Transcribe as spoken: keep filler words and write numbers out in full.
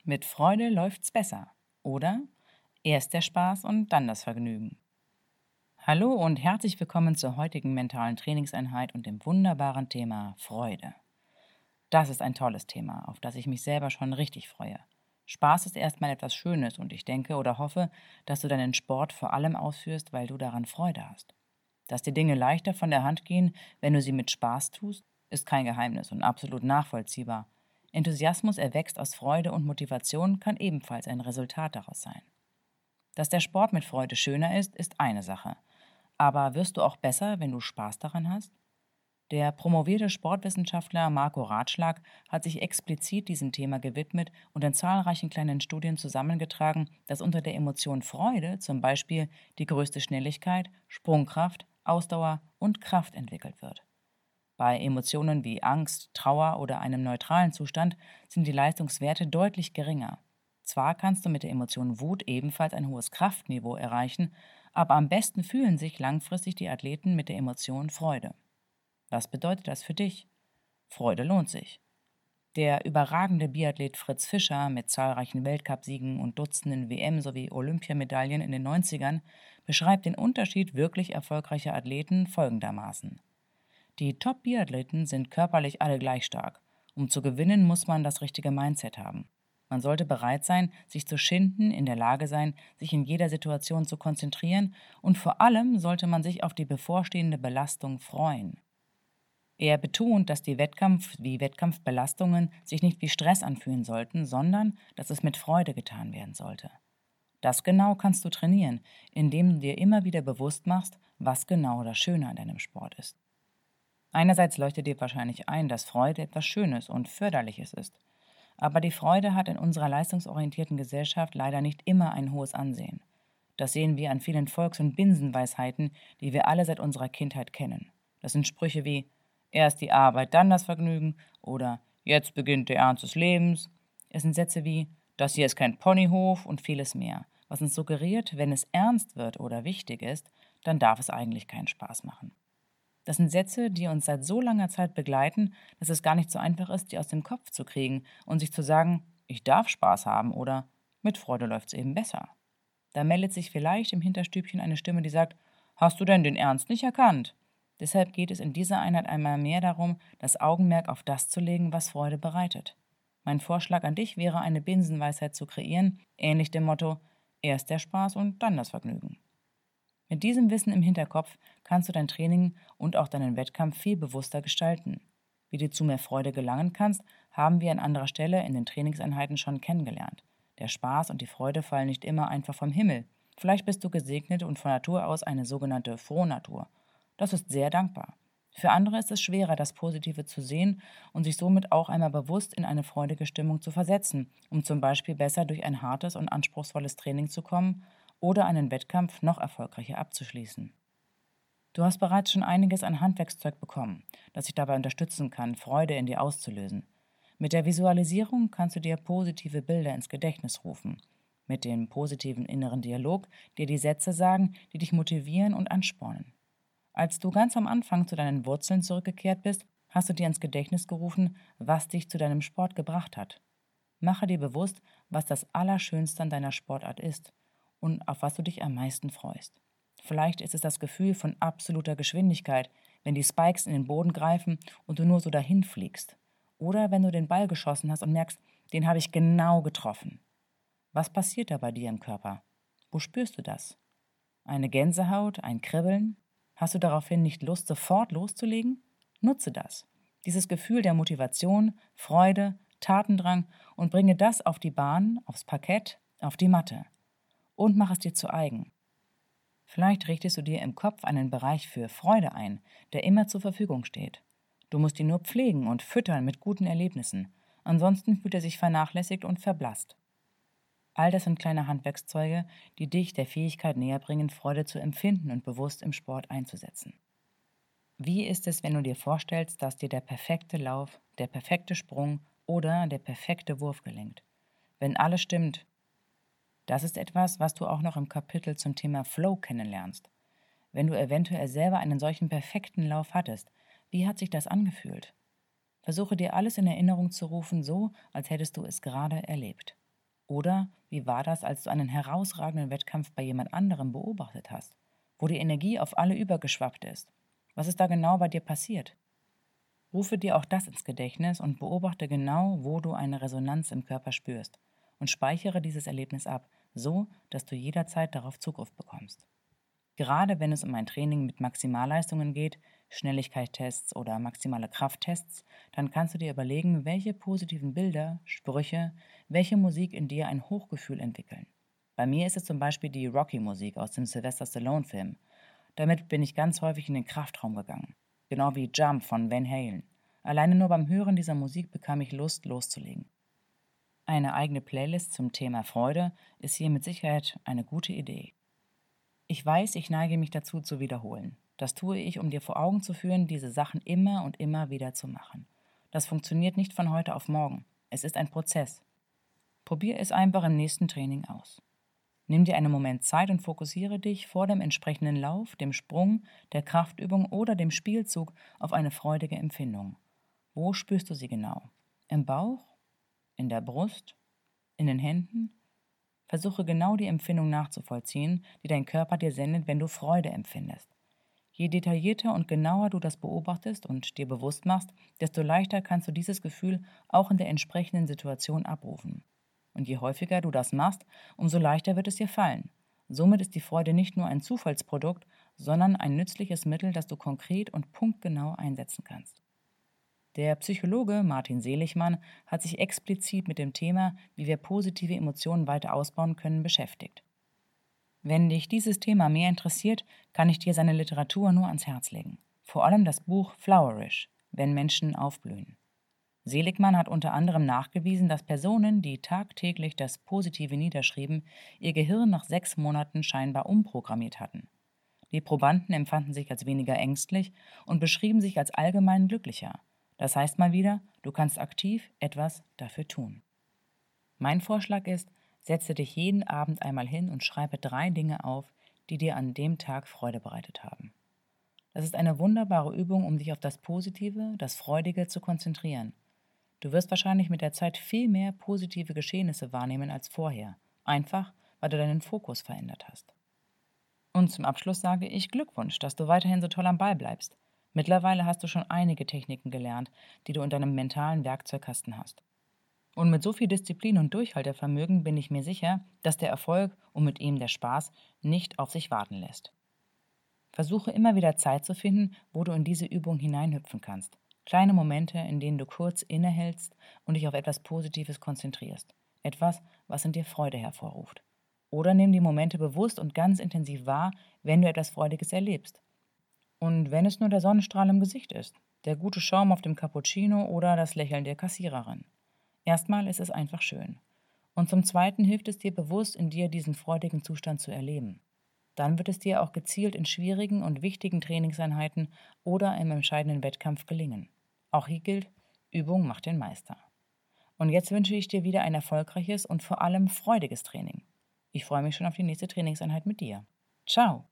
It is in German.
Mit Freude läuft's besser. Oder erst der Spaß und dann das Vergnügen. Hallo und herzlich willkommen zur heutigen mentalen Trainingseinheit und dem wunderbaren Thema Freude. Das ist ein tolles Thema, auf das ich mich selber schon richtig freue. Spaß ist erstmal etwas Schönes und ich denke oder hoffe, dass du deinen Sport vor allem ausführst, weil du daran Freude hast. Dass die Dinge leichter von der Hand gehen, wenn du sie mit Spaß tust, ist kein Geheimnis und absolut nachvollziehbar. Enthusiasmus erwächst aus Freude und Motivation kann ebenfalls ein Resultat daraus sein. Dass der Sport mit Freude schöner ist, ist eine Sache. Aber wirst du auch besser, wenn du Spaß daran hast? Der promovierte Sportwissenschaftler Marco Ratschlag hat sich explizit diesem Thema gewidmet und in zahlreichen kleinen Studien zusammengetragen, dass unter der Emotion Freude zum Beispiel die größte Schnelligkeit, Sprungkraft, Ausdauer und Kraft entwickelt wird. Bei Emotionen wie Angst, Trauer oder einem neutralen Zustand sind die Leistungswerte deutlich geringer. Zwar kannst du mit der Emotion Wut ebenfalls ein hohes Kraftniveau erreichen, aber am besten fühlen sich langfristig die Athleten mit der Emotion Freude. Was bedeutet das für dich? Freude lohnt sich. Der überragende Biathlet Fritz Fischer mit zahlreichen Weltcupsiegen und Dutzenden W M- sowie Olympiamedaillen in den Neunzigern beschreibt den Unterschied wirklich erfolgreicher Athleten folgendermaßen. Die Top-Biathleten sind körperlich alle gleich stark. Um zu gewinnen, muss man das richtige Mindset haben. Man sollte bereit sein, sich zu schinden, in der Lage sein, sich in jeder Situation zu konzentrieren und vor allem sollte man sich auf die bevorstehende Belastung freuen. Er betont, dass die Wettkampf- wie Wettkampfbelastungen sich nicht wie Stress anfühlen sollten, sondern dass es mit Freude getan werden sollte. Das genau kannst du trainieren, indem du dir immer wieder bewusst machst, was genau das Schöne an deinem Sport ist. Einerseits leuchtet dir wahrscheinlich ein, dass Freude etwas Schönes und Förderliches ist. Aber die Freude hat in unserer leistungsorientierten Gesellschaft leider nicht immer ein hohes Ansehen. Das sehen wir an vielen Volks- und Binsenweisheiten, die wir alle seit unserer Kindheit kennen. Das sind Sprüche wie erst die Arbeit, dann das Vergnügen oder jetzt beginnt der Ernst des Lebens. Es sind Sätze wie das hier ist kein Ponyhof und vieles mehr, was uns suggeriert, wenn es ernst wird oder wichtig ist, dann darf es eigentlich keinen Spaß machen. Das sind Sätze, die uns seit so langer Zeit begleiten, dass es gar nicht so einfach ist, die aus dem Kopf zu kriegen und sich zu sagen, ich darf Spaß haben oder mit Freude läuft's eben besser. Da meldet sich vielleicht im Hinterstübchen eine Stimme, die sagt, hast du denn den Ernst nicht erkannt? Deshalb geht es in dieser Einheit einmal mehr darum, das Augenmerk auf das zu legen, was Freude bereitet. Mein Vorschlag an dich wäre, eine Binsenweisheit zu kreieren, ähnlich dem Motto, erst der Spaß und dann das Vergnügen. Mit diesem Wissen im Hinterkopf kannst du dein Training und auch deinen Wettkampf viel bewusster gestalten. Wie du zu mehr Freude gelangen kannst, haben wir an anderer Stelle in den Trainingseinheiten schon kennengelernt. Der Spaß und die Freude fallen nicht immer einfach vom Himmel. Vielleicht bist du gesegnet und von Natur aus eine sogenannte Frohnatur. Das ist sehr dankbar. Für andere ist es schwerer, das Positive zu sehen und sich somit auch einmal bewusst in eine freudige Stimmung zu versetzen, um zum Beispiel besser durch ein hartes und anspruchsvolles Training zu kommen oder einen Wettkampf noch erfolgreicher abzuschließen. Du hast bereits schon einiges an Handwerkszeug bekommen, das dich dabei unterstützen kann, Freude in dir auszulösen. Mit der Visualisierung kannst du dir positive Bilder ins Gedächtnis rufen. Mit dem positiven inneren Dialog dir die Sätze sagen, die dich motivieren und anspornen. Als du ganz am Anfang zu deinen Wurzeln zurückgekehrt bist, hast du dir ins Gedächtnis gerufen, was dich zu deinem Sport gebracht hat. Mache dir bewusst, was das Allerschönste an deiner Sportart ist und auf was du dich am meisten freust. Vielleicht ist es das Gefühl von absoluter Geschwindigkeit, wenn die Spikes in den Boden greifen und du nur so dahin fliegst. Oder wenn du den Ball geschossen hast und merkst, den habe ich genau getroffen. Was passiert da bei dir im Körper? Wo spürst du das? Eine Gänsehaut, ein Kribbeln? Hast du daraufhin nicht Lust, sofort loszulegen? Nutze das. Dieses Gefühl der Motivation, Freude, Tatendrang und bringe das auf die Bahn, aufs Parkett, auf die Matte. Und mach es dir zu eigen. Vielleicht richtest du dir im Kopf einen Bereich für Freude ein, der immer zur Verfügung steht. Du musst ihn nur pflegen und füttern mit guten Erlebnissen. Ansonsten fühlt er sich vernachlässigt und verblasst. All das sind kleine Handwerkszeuge, die dich der Fähigkeit näher bringen, Freude zu empfinden und bewusst im Sport einzusetzen. Wie ist es, wenn du dir vorstellst, dass dir der perfekte Lauf, der perfekte Sprung oder der perfekte Wurf gelingt? Wenn alles stimmt, das ist etwas, was du auch noch im Kapitel zum Thema Flow kennenlernst. Wenn du eventuell selber einen solchen perfekten Lauf hattest, wie hat sich das angefühlt? Versuche dir alles in Erinnerung zu rufen, so als hättest du es gerade erlebt. Oder wie war das, als du einen herausragenden Wettkampf bei jemand anderem beobachtet hast, wo die Energie auf alle übergeschwappt ist? Was ist da genau bei dir passiert? Rufe dir auch das ins Gedächtnis und beobachte genau, wo du eine Resonanz im Körper spürst und speichere dieses Erlebnis ab, so dass du jederzeit darauf Zugriff bekommst. Gerade wenn es um ein Training mit Maximalleistungen geht, Schnelligkeitstests oder maximale Krafttests, dann kannst du dir überlegen, welche positiven Bilder, Sprüche, welche Musik in dir ein Hochgefühl entwickeln. Bei mir ist es zum Beispiel die Rocky-Musik aus dem Sylvester Stallone-Film. Damit bin ich ganz häufig in den Kraftraum gegangen. Genau wie Jump von Van Halen. Alleine nur beim Hören dieser Musik bekam ich Lust, loszulegen. Eine eigene Playlist zum Thema Freude ist hier mit Sicherheit eine gute Idee. Ich weiß, ich neige mich dazu zu wiederholen. Das tue ich, um dir vor Augen zu führen, diese Sachen immer und immer wieder zu machen. Das funktioniert nicht von heute auf morgen. Es ist ein Prozess. Probier es einfach im nächsten Training aus. Nimm dir einen Moment Zeit und fokussiere dich vor dem entsprechenden Lauf, dem Sprung, der Kraftübung oder dem Spielzug auf eine freudige Empfindung. Wo spürst du sie genau? Im Bauch? In der Brust? In den Händen? Versuche genau die Empfindung nachzuvollziehen, die dein Körper dir sendet, wenn du Freude empfindest. Je detaillierter und genauer du das beobachtest und dir bewusst machst, desto leichter kannst du dieses Gefühl auch in der entsprechenden Situation abrufen. Und je häufiger du das machst, umso leichter wird es dir fallen. Somit ist die Freude nicht nur ein Zufallsprodukt, sondern ein nützliches Mittel, das du konkret und punktgenau einsetzen kannst. Der Psychologe Martin Seligmann hat sich explizit mit dem Thema, wie wir positive Emotionen weiter ausbauen können, beschäftigt. Wenn dich dieses Thema mehr interessiert, kann ich dir seine Literatur nur ans Herz legen. Vor allem das Buch Flowerish, wenn Menschen aufblühen. Seligmann hat unter anderem nachgewiesen, dass Personen, die tagtäglich das Positive niederschrieben, ihr Gehirn nach sechs Monaten scheinbar umprogrammiert hatten. Die Probanden empfanden sich als weniger ängstlich und beschrieben sich als allgemein glücklicher. Das heißt mal wieder, du kannst aktiv etwas dafür tun. Mein Vorschlag ist, setze dich jeden Abend einmal hin und schreibe drei Dinge auf, die dir an dem Tag Freude bereitet haben. Das ist eine wunderbare Übung, um dich auf das Positive, das Freudige zu konzentrieren. Du wirst wahrscheinlich mit der Zeit viel mehr positive Geschehnisse wahrnehmen als vorher, einfach weil du deinen Fokus verändert hast. Und zum Abschluss sage ich Glückwunsch, dass du weiterhin so toll am Ball bleibst. Mittlerweile hast du schon einige Techniken gelernt, die du in deinem mentalen Werkzeugkasten hast. Und mit so viel Disziplin und Durchhaltevermögen bin ich mir sicher, dass der Erfolg und mit ihm der Spaß nicht auf sich warten lässt. Versuche immer wieder Zeit zu finden, wo du in diese Übung hineinhüpfen kannst. Kleine Momente, in denen du kurz innehältst und dich auf etwas Positives konzentrierst. Etwas, was in dir Freude hervorruft. Oder nimm die Momente bewusst und ganz intensiv wahr, wenn du etwas Freudiges erlebst. Und wenn es nur der Sonnenstrahl im Gesicht ist, der gute Schaum auf dem Cappuccino oder das Lächeln der Kassiererin. Erstmal ist es einfach schön. Und zum Zweiten hilft es dir bewusst, in dir diesen freudigen Zustand zu erleben. Dann wird es dir auch gezielt in schwierigen und wichtigen Trainingseinheiten oder im entscheidenden Wettkampf gelingen. Auch hier gilt, Übung macht den Meister. Und jetzt wünsche ich dir wieder ein erfolgreiches und vor allem freudiges Training. Ich freue mich schon auf die nächste Trainingseinheit mit dir. Ciao!